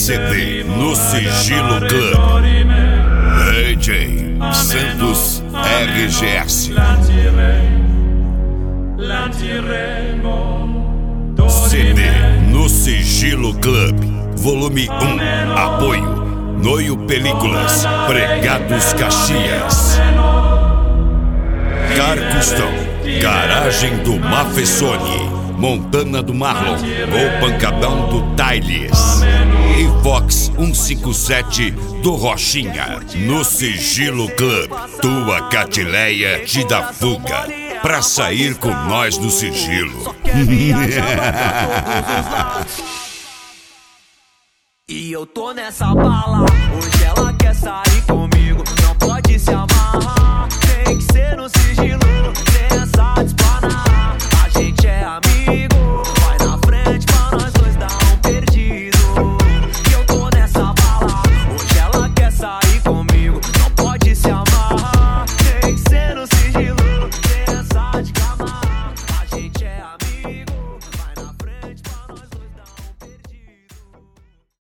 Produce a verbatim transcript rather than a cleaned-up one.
C D no Sigilo Club. A J Santos R G S. C D no Sigilo Club, volume um. Apoio Noio Películas, Pregados Caxias. Carcustão, Garagem do Mafessone, Montana do Marlon, ou Pancadão do Tailes. E Vox cento e cinquenta e sete do Rochinha. No Sigilo Club, tua catileia te dá fuga pra sair com nós no sigilo. E eu tô nessa bala, hoje ela